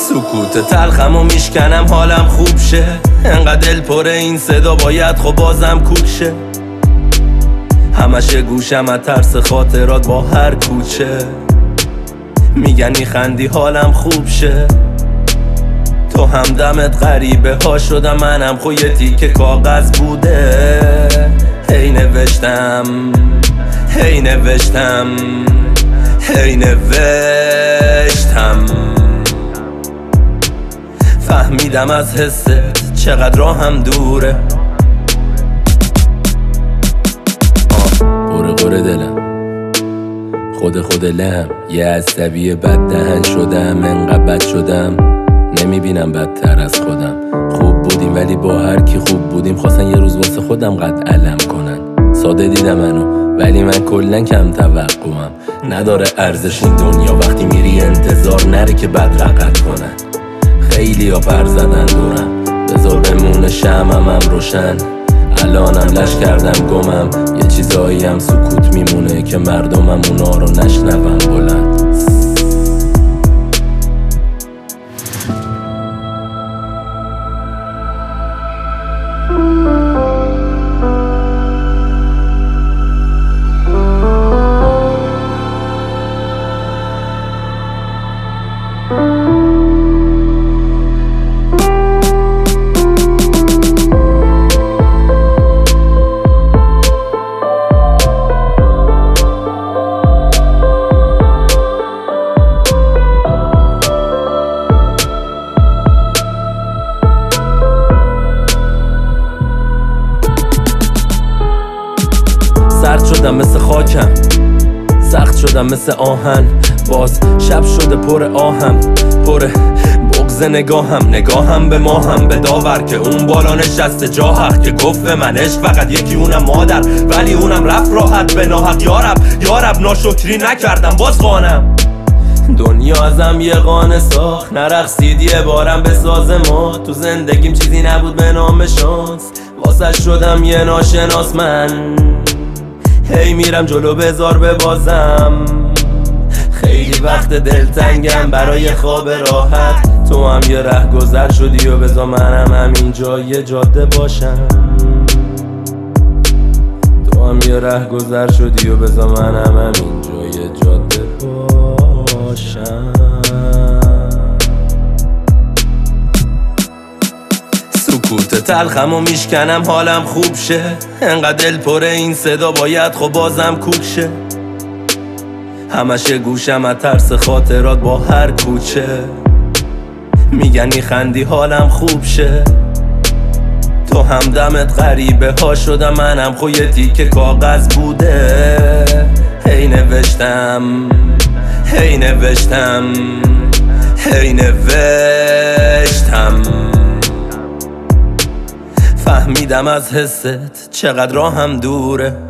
سکوت تلخمو میشکنم حالم خوب شه، انقدر دل پر این صدا باید خب بازم کوک شه. همش گوشم از ترس خاطرات با هر کوچه، میگن میخندی حالم خوب شه. تو همدمت غریبه ها شدم، منم خو یه تیکه کاغذ بوده. هی نوشتم هی نوشتم هی نوشتم، فهمیدم از حست چقدر راهم دوره. قره دلم خود لهم، یه عصبی بد دهن شدم، انقدر بد شدم نمیبینم بدتر از خودم. خوب بودیم ولی با هر کی خوب بودیم خواستن یه روز واسه خودم قد علم کنن. ساده دیدم منو ولی من کلن کم توقعم، نداره ارزش این دنیا وقتی میری انتظار نره که بد رقت کنن. خیلی ها پر زدن دورم، بذار بمونه شمعم روشن. الانم لش کردم گمم، یه چیزایی هم سکوت میمونه که مردمم اونا رو نشنون بلند. سرد شدم مثل خاکم، سخت شدم مثل آهن، باز شب شده پر آهم، پر بغض نگاهم به ماهم، به داور که اون بالا نشسته جا حق که گفت به من عشق فقط یکی اونم مادر، ولی اونم رفت راحت به ناحق. یارب ناشکری نکردم باز قانم. دنیا ازم یه قانه ساخت، نرقصید یه بارم به ساز ما. تو زندگیم چیزی نبود به نام شانس، واسه شدم یه ناشناس من. هی میرم جلو بذار ببازم، خیلی وقت دلتنگم برای خواب راحت. تو هم یه ره گذر شدی و بذار منم همینجا یه جاده باشم. تو هم یه ره گذر شدی و بذار منم همینجا یه جاده باشم. سکوت تلخمو میشکنم حالم خوب شه، انقدر دل پر این صدا باید خب بازم کوک شه. همش گوشم از ترس خاطرات با هر کوچه، میگن میخندی حالم خوب شه. تو همدمت غریبه ها شدم، منم خو یه تیکه کاغذ بوده. هی نوشتم هی نوشتم هی نوشتم، فهمیدم از حست چقدر راهم دوره.